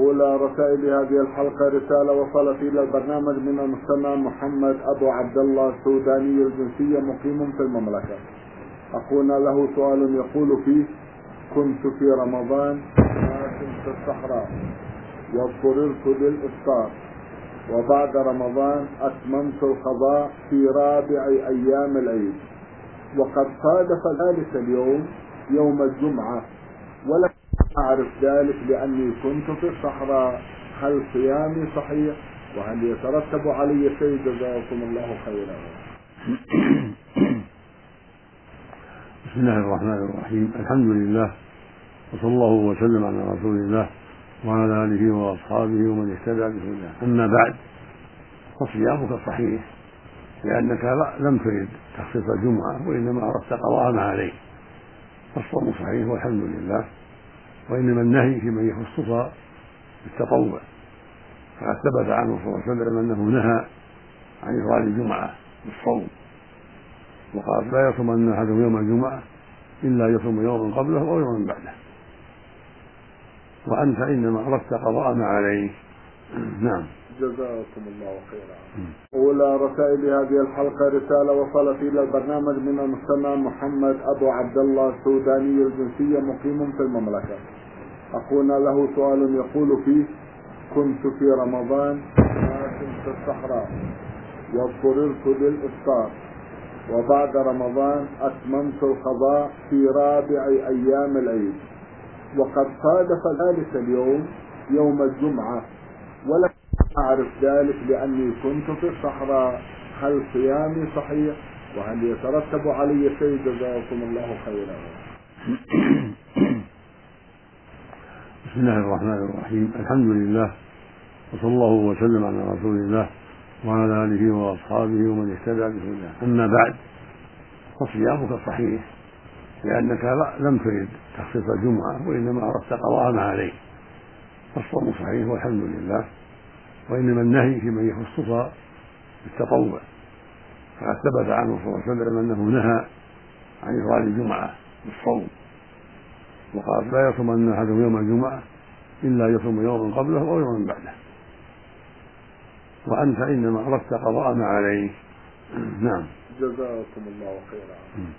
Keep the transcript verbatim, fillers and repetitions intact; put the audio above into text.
أولى رسائل هذه الحلقة رسالة وصلت إلى البرنامج من المستمع محمد أبو عبد الله السوداني الجنسية مقيم في المملكة. أخونا له سؤال يقول فيه: كنت في رمضان ماشٍ في الصحراء واضطررت للإفطار، وبعد رمضان أتممت القضاء في رابع أيام العيد، وقد صادف ذلك اليوم يوم الجمعة، ولم أعرف ذلك لأني كنت في الصحراء. هل صيامي صحيح؟ وهل يترتب علي شيء؟ جزاكم الله خيرا. بسم الله الرحمن الرحيم. الحمد لله، وصلى الله وسلم على رسول الله وعلى آله وأصحابه ومن اهتدى بهداه. أما بعد، فصيامك صحيح لأنك لم ترد تخصيص الجمعة، وإنما أردت قضاء ما عليه، فالصوم صحيح والحمد لله. وإنما النهي في من يخصص بالتطوع، فقد ثبت عنه صلى الله عليه وسلم أنه نهى عن إفراد الجمعة بالصوم، وقال: لا يصومن أحدكم يوم الجمعة إلا يصوم يوما قبله أو يوما بعده. وأنت إنما أردت قضاء ما عليه. نعم. جزاكم الله خيرا. أولى رسائل هذه الحلقة رسالة وصلت إلى البرنامج من المستمع محمد أبو عبد الله السوداني الجنسية مقيم في المملكة. أخونا له سؤال يقول فيه: كنت في رمضان ماشٍ في الصحراء واضطررت للإفطار، وبعد رمضان أتممت القضاء في رابع أيام العيد، وقد صادف ذلك اليوم يوم الجمعة، ولم أعرف ذلك لأني كنت في الصحراء. هل صيامي صحيح؟ وهل يترتب علي شيء؟ جزاكم الله خيرا. بسم الله الرحمن الرحيم. الحمد لله، وصلى الله وسلم على رسول الله وعلى آله وأصحابه ومن اهتدى بهداه. أما بعد، فصيامك صحيح لأنك لم ترد تخصيص الجمعة، وإنما أردت قضاء ما عليه، فالصوم صحيح والحمد لله. وإنما النهي في من يخصص بالتطوع، فقد ثبت عنه صلى الله عليه وسلم أنه نهى عن إفراد الجمعة بالصوم، وقال: لا يصومن أحدكم يوم الجمعة إلا يصوم يوما قبله أو يوما بعده. وأنت إنما أردت قضاء ما عليه. نعم. جزاكم الله خيرا.